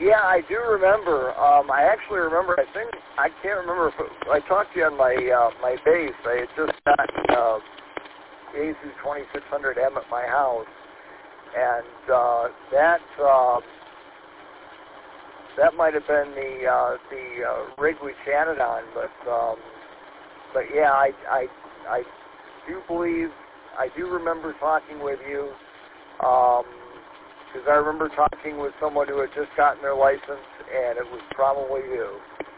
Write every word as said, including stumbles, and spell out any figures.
Yeah, I do remember. Um, I actually remember. I think I can't remember if it, I talked to you on my uh, my base. I had just gotten uh, A Z twenty-six hundred M at my house, and uh, that uh, that might have been the uh, the uh, rig we chatted on. But um, but yeah, I I I do believe I do remember talking with you. Um, Because I remember talking with someone who had just gotten their license, and it was probably you.